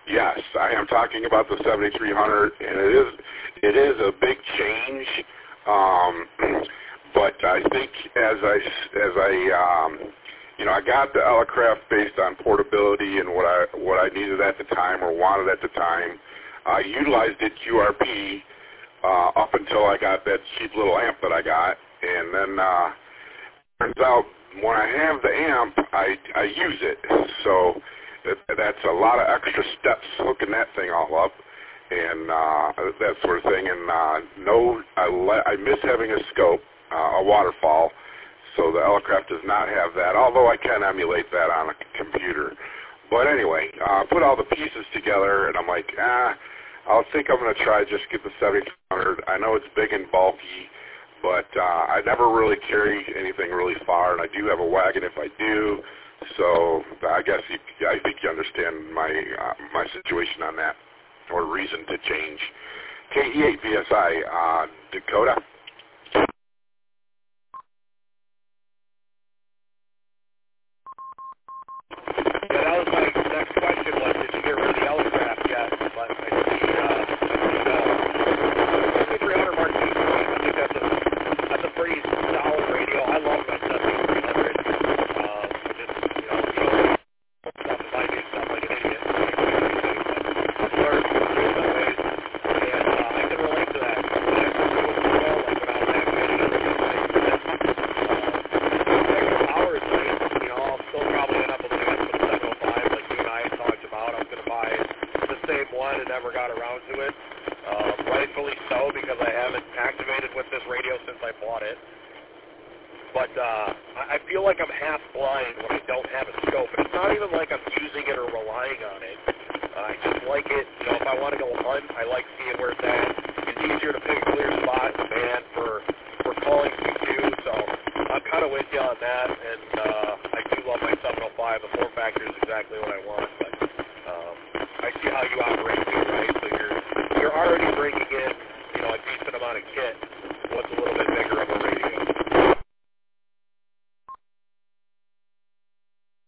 Yes, I am talking about the 7300, and it is a big change. But I think as I I got the Elecraft based on portability and what I needed at the time or wanted at the time. I utilized it QRP up until I got that cheap little amp that I got, and then turns out when I have the amp, I use it. So that's a lot of extra steps hooking that thing all up and that sort of thing. And I miss having a scope, a waterfall. So the Elecraft does not have that, although I can emulate that on a computer. But anyway, put all the pieces together, and I'm like, I think I'm going to try just get the 7300. I know it's big and bulky, but I never really carry anything really far, and I do have a wagon if I do. So I guess I think you understand my situation on that, or reason to change. KE8 VSI, Dakota. Yeah, that was my next question was, did you get rid of the Elecraft yet? But I see 7300 Marquis, I think that's a pretty solid radio. I love my 7300. Stuff if I do stuff like an idiot. I've learned in some ways, and I can relate to that. When I first moved to the world, like when I was activating everything, extra power is nice. I'll still probably end up with an amp for the 705 like you and I had talked about. I was going to buy the same one and never got around to it. Rightfully so, because I haven't activated with this radio since I bought it. But I feel like I'm half blind when I don't have a scope. And it's not even like I'm using it or relying on it. I just like it. If I want to go hunt, I like seeing where it's at. It's easier to pick a clear spot in the band for calling Q2. So I'm kind of with you on that. And I do love my 705. The form factor is exactly what I want. But I see how you operate too, right? So you're already bringing in, a decent amount of kit. What's a little bit bigger